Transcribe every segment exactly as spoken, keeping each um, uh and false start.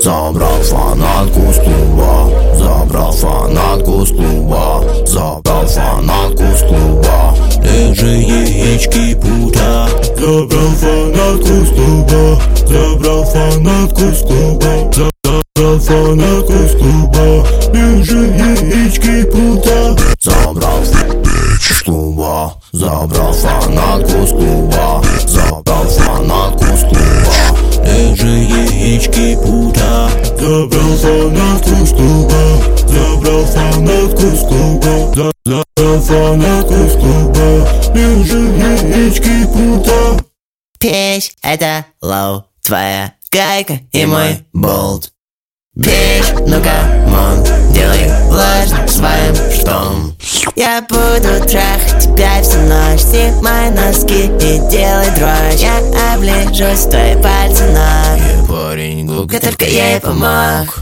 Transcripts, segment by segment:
Забрал фанатку с клуба, забрал фанатку с клуба, забрал фанатку с клуба. Лежи яички пута. Забрал фанатку с клуба, забрал фанатку с клуба, забрал фанатку с клуба. Лежи яички пута. Забрал с клуба, забрал фанатку с клуба, забрал фанатку с клуба. Лежи яички пута. Забрал фанатку с клуба, забрал фанатку с клуба, забрал фанатку с клуба. Лежи яички пута. Печь — это лоу, твоя гайка и мой болт. Печь, ну-ка, мон, делай влажно своим штом. Я буду трахать тебя всю ночь, снимай носки и делай дрочь. Я оближусь в твои пальцы ног. Я парень глупый, только ей помог.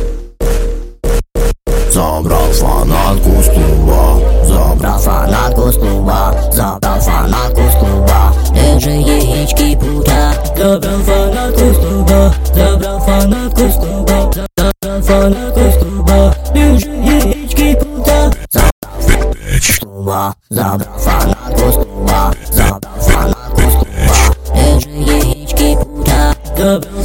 Забрал фанатку с клуба, забрал фанатку с клуба, забрал фанатку с клуба. Лежи яички пута. Забрал фанатку с клуба, забрал фанатку с клуба, забрал фанатку с клуба. Лежи яички пута. Клуба, забрал фанатку с клуба, забрал фанатку с клуба. Лежи яички пута. Забрал